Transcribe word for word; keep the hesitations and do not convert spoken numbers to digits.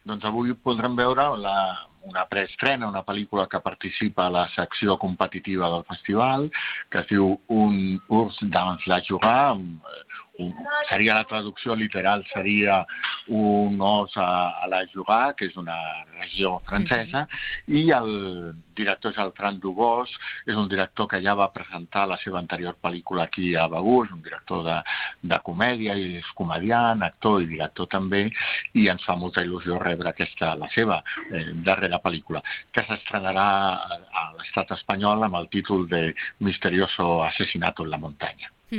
Doncs avui podrem veure la, una preestrena, una pel·lícula que participa a la secció competitiva del festival, que es diu Un urs dans la Jura. Un, seria la traducció literal, seria un os a, a la Jura, que és una regió francesa, mm-hmm. i el director és el Fran Dubos, és un director que ja va presentar la seva anterior pel·lícula aquí a Begur, un director de, de comèdia, i és comediant, actor i director també, i ens fa molta il·lusió rebre aquesta, la seva eh, darrera pel·lícula, que s'estrenarà a, a l'estat espanyol amb el títol de Misterioso asesinato en la muntanya.